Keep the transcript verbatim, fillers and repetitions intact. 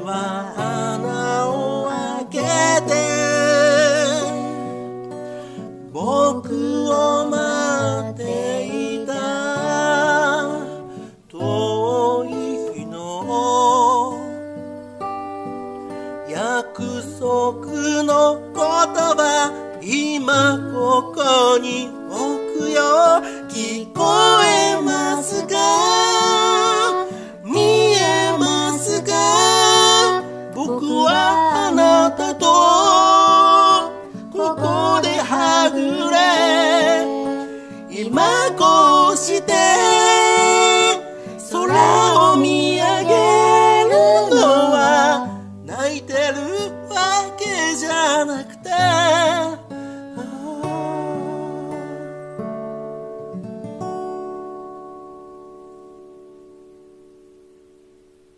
は穴を開けて僕を待っていた。遠い日の約束の言葉、今ここに置くよ。聞こえますか、見えますか、僕はあなたとここではぐれ、今こうして